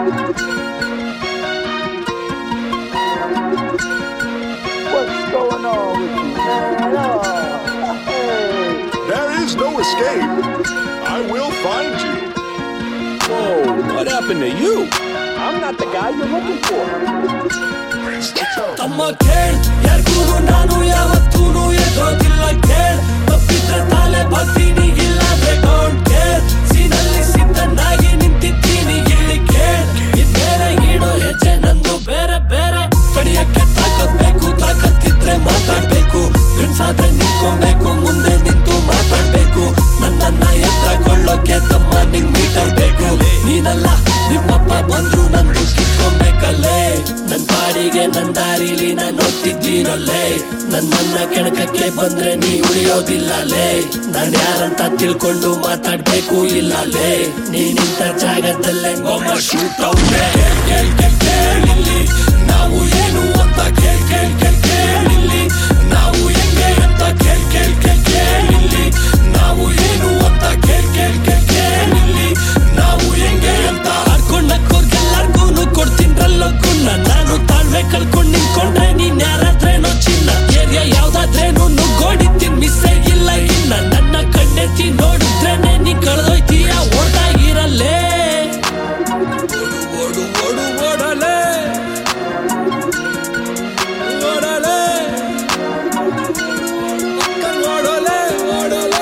What's going on with you, man? Oh, hey. There is no escape. I will find you. Whoa, what happened to you? I'm not the guy you're looking for. ತಮ್ಮ ಕೇಳ್ ಯಾರ್ಗೂನು ನಾನು ಯಾವತ್ತೂನು ಎದುರೋದಿಲ್ಲ ಕೇಳ್ ತಪ್ಪಿದ್ರೆ ತಾಲೆ ಬರ್ತೀನಿ ಇಲ್ಲಾಂದ್ರೆ don't care ಸೀನಲ್ಲಿ ಸಿದ್ಧನಾಗಿ ನಿಂತಿದ್ದೀನಿ ಇಲ್ಲಿ ಕೇಳ್ ಇದ್ಬೇರೆ ಇಡೋ ಹೆಜ್ಜೆ ನಂದು ಬೇರೆ ಬೇರೆ ಕಡಿಯಕ್ಕೆ ತಾಕತ್ಬೇಕು ತಾಕತ್ತಿದ್ರೆ ಮಾತಾಡ್ಬೇಕು ಗಂಡ್ಸಾದ್ರೆ ನಿಂತ್ಕೊಬೇಕು ಮುಂದೆ ನಿಂತು ಮಾತಾಡ್ಬೇಕು ನನ್ನನ್ನ ಎತ್ತಕೊಳ್ಳೋಕೆ ತಮ್ಮ ನಿಂಗ್ ಮೀಟರ್ ಬೇಕು ನೀನಲ್ಲ ನಿಮ್ಮಪ್ಪ ಬಂದ್ರು ನಂದು ಕಿತ್ಕೊಬೇಕಲ್ಲೇ ನನ್ ಪಾಡಿಗೆ ನನ್ ದಾರಿಲಿ ನಾನು ಹೋಗ್ತಿದ್ದೀನಲ್ಲೇ ನನ್ನ ಕೆಣಕಕ್ಕೆ ಬಂದ್ರೆ ನೀ ಉಳಿಯೋದಿಲ್ಲಲೇ ನಾನ್ ಯಾರಂತ ತಿಳ್ಕೊಂಡು ಮಾತಾಡ್ಬೇಕು ಇಲ್ಲಲೇ ನೀ ನಿಂತ ಜಾಗದಲ್ಲೇ ಗೊಮ್ಮ ಶೂಟ್ ಔಟ್ ಕೇಳಿಲ್ಲಿ ನಾವು ಏನು ಅಂತ ಕೇಳಿಲ್ಲಿ ನಾವು ಹೆಂಗೆ ಅಂತ ಕೇಳಿಲ್ಲಿ ನಾವು ಏನು ಅಂತ ಕೇಳಿಲ್ಲಿ ನಾವು ಹೆಂಗೆ ಅಂತ ಆಡ್ಕೊಂಡಕ್ಕೋರ್ಗೆಲ್ಲರಿಗೂ ಕೊಡ್ತೀನ್ರಲ್ಲಕ್ಕೂ ನಾನು ತಾಳ್ಮೆ ಕಳ್ಕೊಂಡ್ ನಿಂತ್ಕೊಂಡ್ರೆ ನೀನ್ ಯಾರಾದ್ರೇನೋ ಚಿನ್ನ ಏರಿಯಾ ಯಾವ್ದಾದ್ರೇನು ನುಗ್ಗೋಡಿತೀನಿ ಮಿಸ್ಸೇ ಇಲ್ಲ ಇನ್ನ ನನ್ನ ಕಣ್ಣೆತ್ತಿ ನೋಡಿದ್ರೇನೆ ನೀ ಕಳ್ದೋಯ್ತೀಯ ಓಟಾಗಿರಲ್ಲೇ ಓಡು ಓಡು ಓಡಲೇ ಓಡಲೇ ಓಡಲೇ ಓಡಲೇ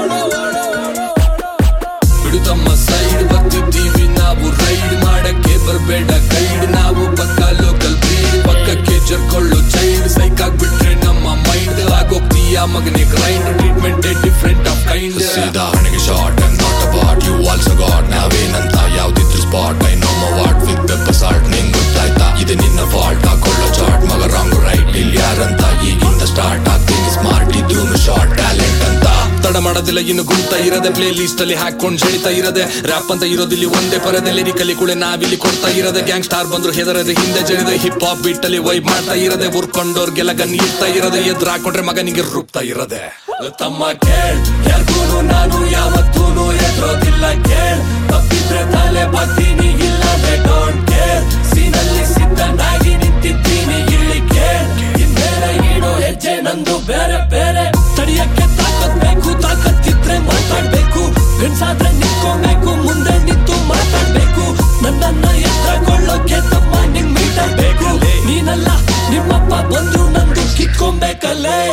ಬಿಡು ತಮ್ಮ ಸೈಡ್ ಬರ್ತಿದ್ದೀವಿ ನಾವು ರೈಡ್ ಮಾಡಕ್ಕೆ ಬರ್ಬೇಡ ಗೈಡ್ ನಾವು ಪಕ್ಕ ಲೋಕಲ್ ಬ್ರೀಡ್ ಪಕ್ಕಕ್ಕೆ ಜರ್ಕೊಳ್ಳೋ ಚೈಲ್ಡ್ ಸೈಕ್ ಆಗ್ಬಿಟ್ರೆ ನಮ್ಮ ಮೈಂಡ್ ಆಗೋಗ್ತೀಯ ಮಗನೇ grind treatment different of kind ಸೀದಾ ಹಣೆಗೆ short and not about you also got ನಾವೇನಂತ ಯಾವ್ದಿದ್ರು spot I know my what with pepper salt ನಿಂಗ್ ಗೊತ್ತಾಯ್ತಾ ಇದು ನಿನ್ನ ಫಾಲ್ಟ್ ಹಾಕೊಳ್ಳೋ ಚಾರ್ಟ್ ಮಗ ರಾಂಗ್ ರೈಟ್ ಇಲ್ಲಿ ಯಾರಂತ ಈಗಿಂದ ಸ್ಟಾರ್ಟ್ ಆಗ್ತೀನಿ ಸ್ಮಾರ್ಟ್ ಇದ್ರು ಶಾರ್ಟ್ ಟ್ಯಾಲೆಂಟ್ ಅಂತ ತಡ ಮಾಡೋದಿಲ್ಲ ಇನ್ನು ಗುಂತ ಇರದೆ ಪ್ಲೇ ಲಿಸ್ಟ್ ಅಲ್ಲಿ ಹಾಕೊಂಡ್ ಸೆಳಿತಾ ಇರದೆ ರ್ಯಾಪ್ ಅಂತ ಇರೋದಿಲ್ಲಿ ಒಂದೇ ಪರದೆ ಲಿರಿಕಲಿ ಕೂಡ ನಾವಿಲ್ಲಿ ಕೊಡ್ತಾ ಇರದೆ ಗ್ಯಾಂಗ್ ಸ್ಟಾರ್ ಬಂದ್ರು ಹೆದರದೆ ಹಿಂದೆ ಜರಿದೆ ಹಿಪ್ ಹಾಪ್ ಬೀಟ್ ಅಲ್ಲಿ ವೈಬ್ ಮಾಡ್ತಾ ಇರದೆ ಉರ್ಕೊಂಡೋರ್ಗೆಲ್ಲ ಗನ್ ಇರ್ತಾ ಇರದೆ ಎದುರು ಹಾಕೊಂಡ್ರೆ ಮಗನಿಗೆ ರೂಪ್ತಾ ಇರದೆ ತಮ್ಮ ಕೇಳ್ ಯಾರ್ಗೂನು ನಾನು ಯಾವತ್ತೂನು ಎದುರೋದಿಲ್ಲ ಕೇಳ್ ತಪ್ಪಿದ್ರೆ ತಾಲೆ ಬರ್ತೀನಿ ಇಲ್ಲಾಂದ್ರೆ ಡೋಂಟ್ ಕೇರ್ ಸೀನಲ್ಲಿ ಸಿದ್ಧನಾಗಿ ನಿಂತಿದ್ದೀನಿ ಇಲ್ಲಿ ಕೇಳ್ ಇನ್ಮೇಲೆ ಇಡೋ ಹೆಜ್ಜೆ ನಂದು ಬೇರೆ ಬೇರೆ ತಡಿಯಕ್ಕೆ ತಾಕತ್ಬೇಕು ತಾಕತ್ತಿದ್ರೆ ಮಾತಾಡ್ಬೇಕು ಗಂಡ್ಸಾದ್ರೆ ನಿಂತ್ಕೊಬೇಕು ಮುಂದೆ ನಿಂತು ಮಾತಾಡ್ಬೇಕು ನನ್ನನ್ನ ಎತ್ತಕೊಳ್ಳೋಕೆ ತಮ್ಮ ನಿಂಗ್ ಮೀಟರ್ ಬೇಕು ನೀನಲ್ಲ ನಿಮ್ಮಪ್ಪ ಬಂದ್ರು ನಂದು ಕಿತ್ಕೊಬೇಕಲ್ಲೇ